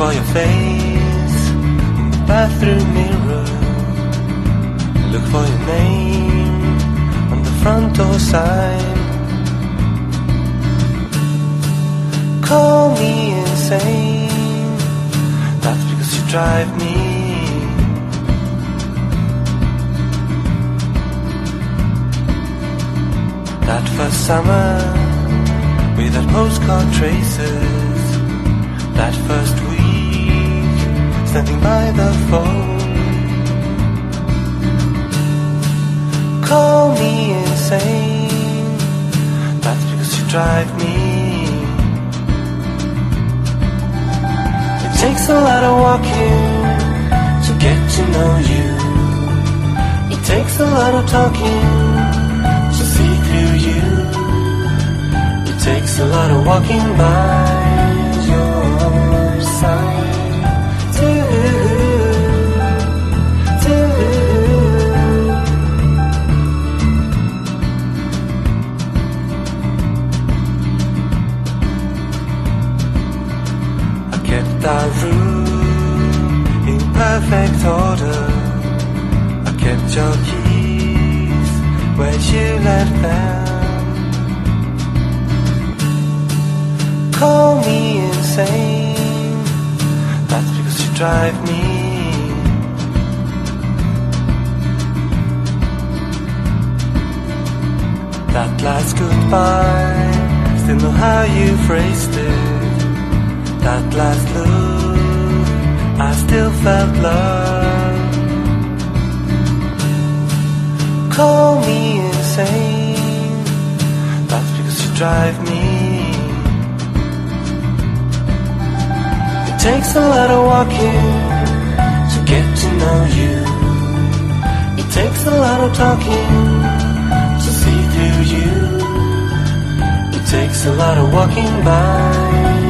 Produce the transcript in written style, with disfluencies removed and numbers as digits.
for your face in the bathroom mirror. Look for your name on the front door sign. Call me insane, that's because you drive me. That first summer with that postcard traces, that first week standing by the phone. Call me insane, that's because you drive me. It takes a lot of walking to get to know you. It takes a lot of talking to see through you. It takes a lot of walking by your side too. I kept our room in perfect order. I kept your keys where you left them. Call me insane, that's because you drive me. That last goodbye, still know how you phrased it. That last look, I still felt love. Call me insane, that's because you drive me. It takes a lot of walking to get to know you. It takes a lot of talking to see through you. It takes a lot of walking by